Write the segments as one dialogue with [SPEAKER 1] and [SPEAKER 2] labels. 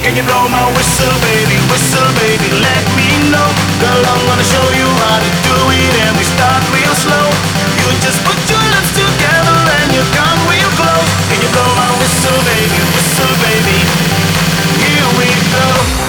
[SPEAKER 1] Can you blow my whistle, baby, let me know. Girl, I'm gonna show you how to do it, and we start real slow. You just put your lips together and you come real close. Can you blow my whistle, baby, here we go.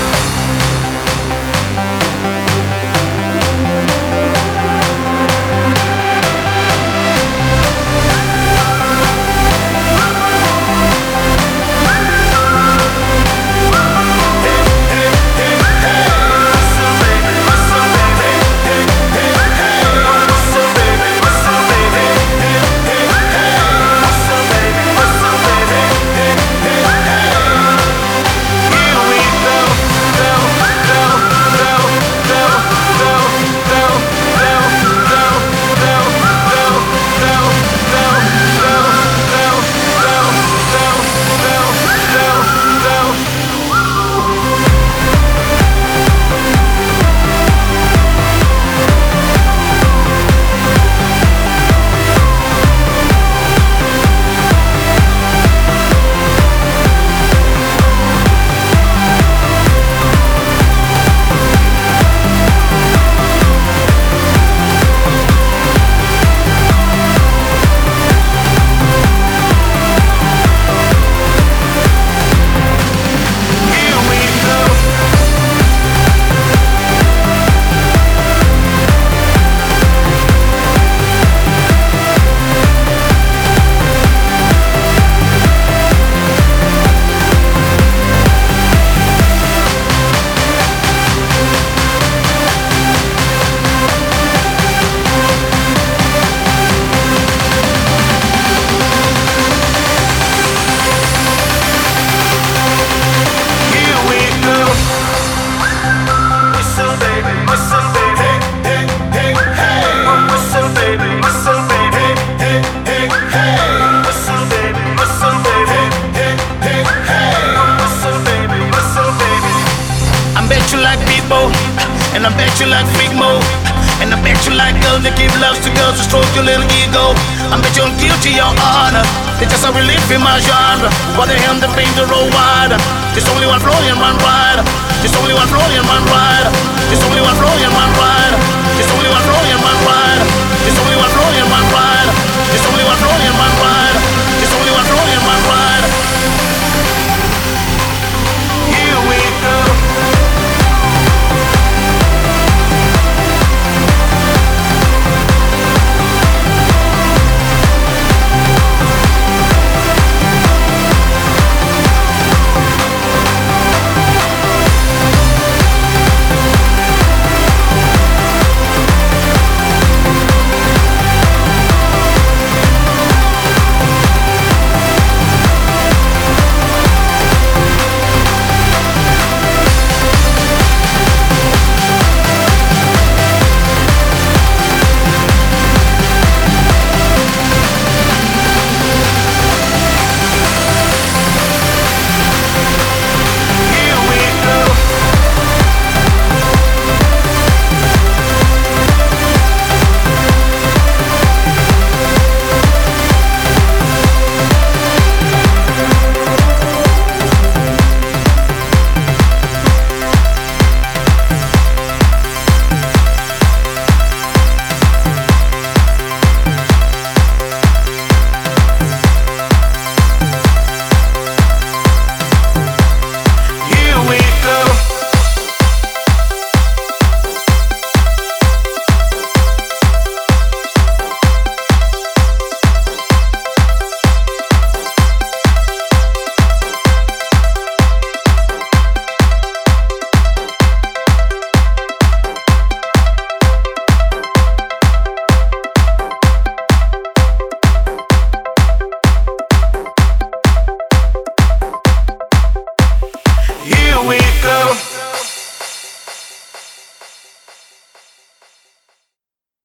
[SPEAKER 1] And I bet you like freak mode. And I bet you like girls that give loves to girls to stroke your little ego. I bet you're guilty, your honor. It's just a relief in my genre. What the hell, the paint the road wider. There's only one Florian, one rider. There's only one Florian, one rider. There's only one Florian, one rider.